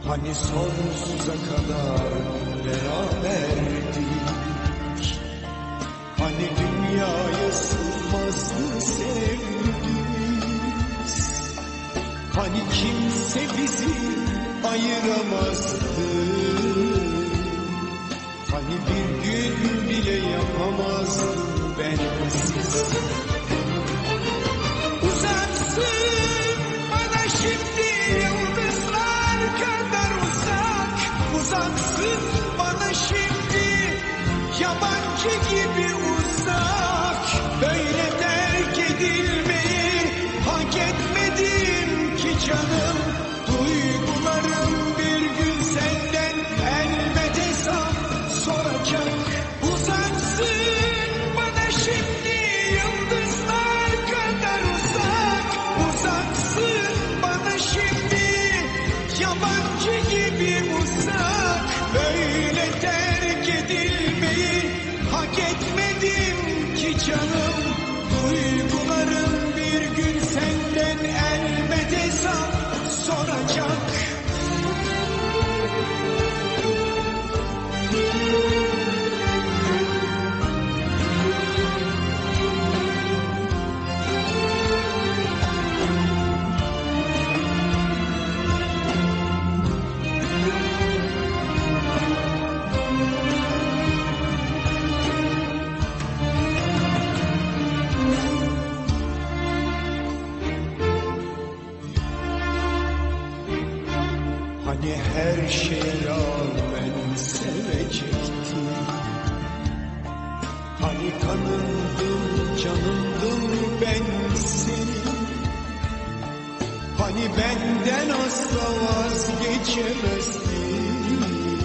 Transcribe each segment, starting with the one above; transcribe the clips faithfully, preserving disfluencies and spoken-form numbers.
Hani sonsuza kadar beraberdik. Hani dünyaya sığmazdı sevgimiz. Hani kimse bizi ayıramazdı. Hani bir gün bile yapamazdım bensiz. Uzaksın bana şimdi yıldızlar kadar uzak. Uzaksın bana şimdi yabancı gibi uzak. Böyle terk edilmeyi hak etmedim ki canım. Duygularım bir gün senden elbet hesap soracak. Uzaksın bana şimdi yıldızlar kadar uzak. Uzaksın bana şimdi yabancı gibi uzak. Böyle terk edilmeyi hak etmedim ki canım. Duygularım bir gün senden elbet hesap soracak. Hani her şeye rağmen sevecektim. Hani kanımdım, canımdım ben senin. Hani benden asla vazgeçemezdin.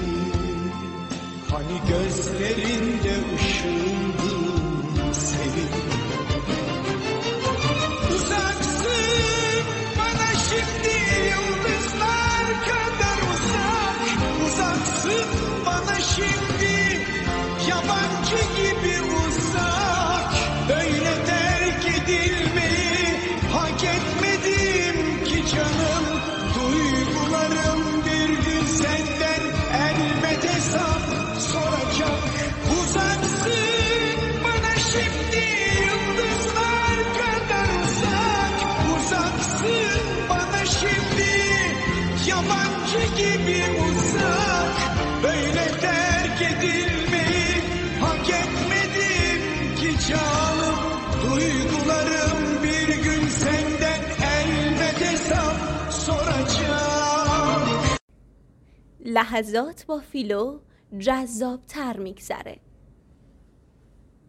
Hani gözlerinde ışıldım senin. Uzaksın bana şimdi yıldızlar kadar uzak. Uzaksın bana şimdi yabancı gibi uzak. Böyle terk edilmeyi hak etmedim ki canım. Duygularım bir gün senden elbet hesap soracak. Uzaksın bana şimdi yıldızlar kadar uzak. Uzaksın bana şimdi yabancı gibi uzak. Böyle terk edilmeyi hak etmedim ki canım. Duygularım bir gün senden elbet hesap soracak. لحظات با فیلو جذاب‌تر میگذره.